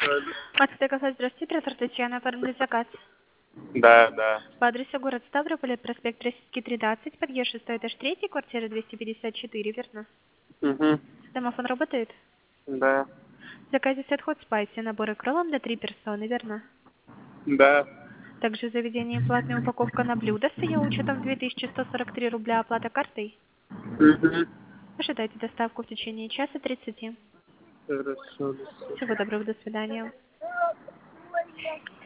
Мастер кафе, здравствуйте, оператор Татьяна, оформили заказ. Да, да. По адресу город Ставрополь, проспект Российский, 13, подъезд 6, этаж 3, квартира 254, верно? Угу. Домофон работает? Да. В заказе сет хот спайси, наборы кролом для 3 персоны, верно? Да. Также в заведении платная упаковка на блюдо с ее учетом 2143 рубля, оплата картой. Угу. Ожидайте доставку в течение часа 30. Хорошо. Всего доброго, до свидания.